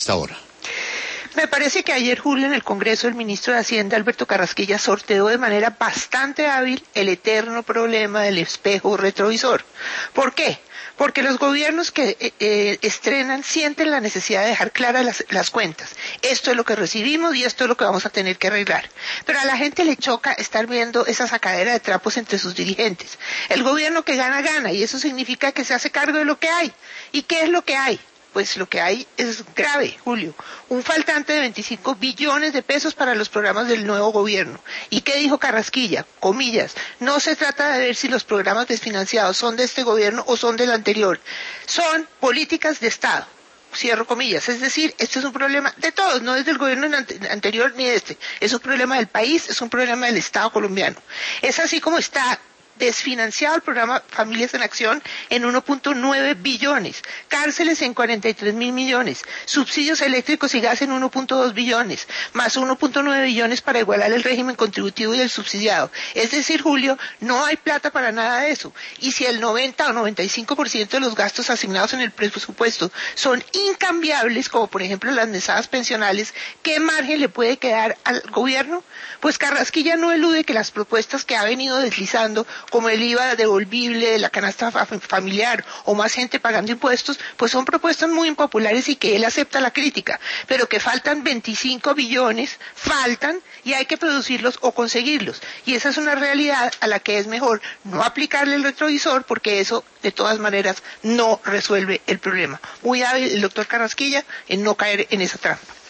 Hasta ahora. Me parece que ayer, Julio, en el Congreso, el ministro de Hacienda, Alberto Carrasquilla, sorteó de manera bastante hábil el eterno problema del espejo retrovisor. ¿Por qué? Porque los gobiernos que estrenan sienten la necesidad de dejar claras las cuentas. Esto es lo que recibimos y esto es lo que vamos a tener que arreglar. Pero a la gente le choca estar viendo esa sacadera de trapos entre sus dirigentes. El gobierno que gana, gana, y eso significa que se hace cargo de lo que hay. ¿Y qué es lo que hay? Pues lo que hay es grave, Julio. Un faltante de 25 billones de pesos para los programas del nuevo gobierno. ¿Y qué dijo Carrasquilla? Comillas, no se trata de ver si los programas desfinanciados son de este gobierno o son del anterior. Son políticas de Estado. Cierro comillas. Es decir, este es un problema de todos, no es del gobierno anterior ni este. Es un problema del país, es un problema del Estado colombiano. Es así como está desfinanciado el programa Familias en Acción en 1.9 billones, cárceles en 43.000 millones, subsidios eléctricos y gas en 1.2 billones, más 1.9 billones para igualar el régimen contributivo y el subsidiado. Es decir, Julio, no hay plata para nada de eso. Y si el 90 o 95% de los gastos asignados en el presupuesto son incambiables, como por ejemplo las mesadas pensionales, ¿qué margen le puede quedar al gobierno? Pues Carrasquilla no elude que las propuestas que ha venido deslizando, como el IVA devolvible de la canasta familiar o más gente pagando impuestos, pues son propuestas muy impopulares y que él acepta la crítica, pero que faltan 25 billones, faltan y hay que producirlos o conseguirlos. Y esa es una realidad a la que es mejor no aplicarle el retrovisor porque eso de todas maneras no resuelve el problema. Muy hábil el doctor Carrasquilla en no caer en esa trampa.